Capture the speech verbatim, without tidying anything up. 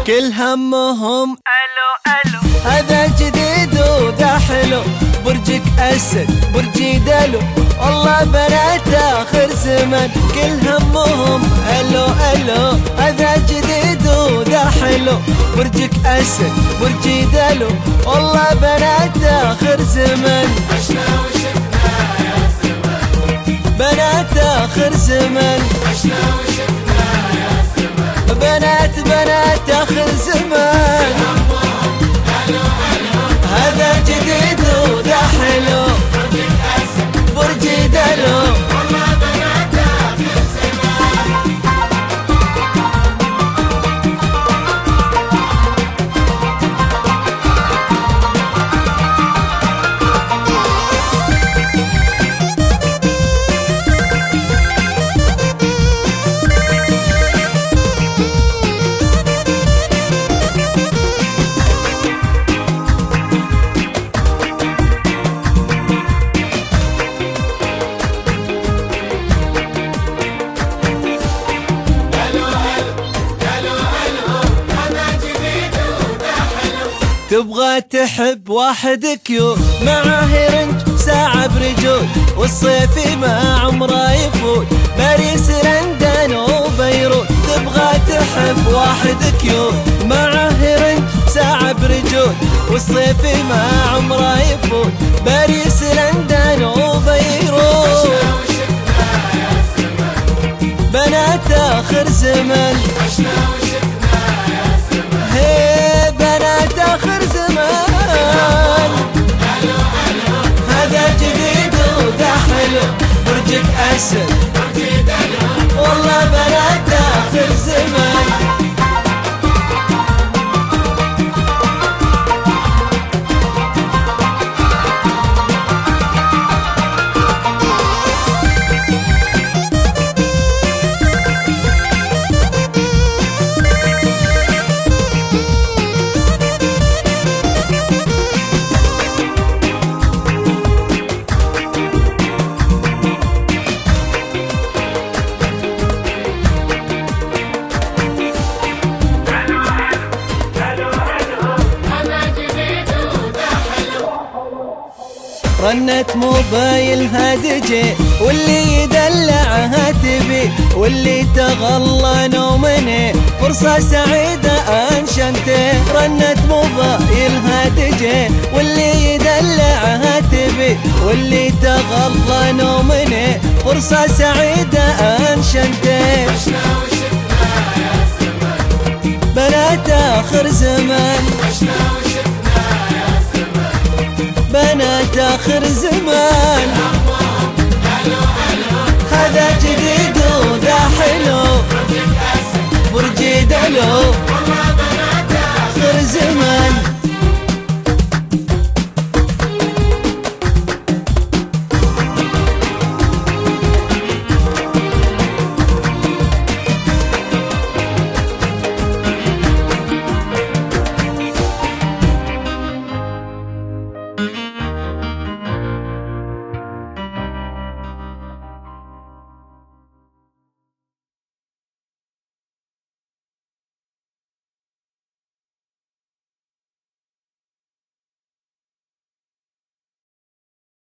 كل همهم الو الو هذا جديد وذا حلو، برجك اسد برجي دلو، والله بنات اخر زمن. كل همهم الو الو هذا جديد وذا حلو، برجك اسد برجي دلو، والله بنات اخر زمن. عشنا وشفنا يا زمن، بنات اخر زمن، عشنا وشفنا يا زمن، بنات بنات اخر زمن. الو الو هذا جديد وذا حلو، برجك اسد برجي دلو، والله بنات اخر زمان. تبغى تحب واحد كيوت معاه رنج ساعة برجول، والصيفي ما عمره يفوت باريس لندن وبيروت. تبغى تحب واحد كيوت معاه رنج ساعة برجول، والصيفي ما عمره يفوت باريس لندن وبيروت. بنات اخر زمن، عشنا وشفنا يا زمن، هي بنات اخر زمان. الو الو هذا جديد وذا حلو، برجك اسد برجي دلو، والله بنات اخر زمان. رنت موبايل هادجي، واللي يدلعها تبي، واللي تغلى نومني فرصة سعيدة انشنته. رنت موبايل هادجي، واللي يدلعها تبي، واللي تغلى نومني فرصة سعيدة انشنته. عشنا وشفنا يا زمن، بنات اخر زمان، عشنا وشفنا يا زمن، بنات اخر زمان. الو الو هذا جديد وذا حلو، برجك اسد برجي دلو،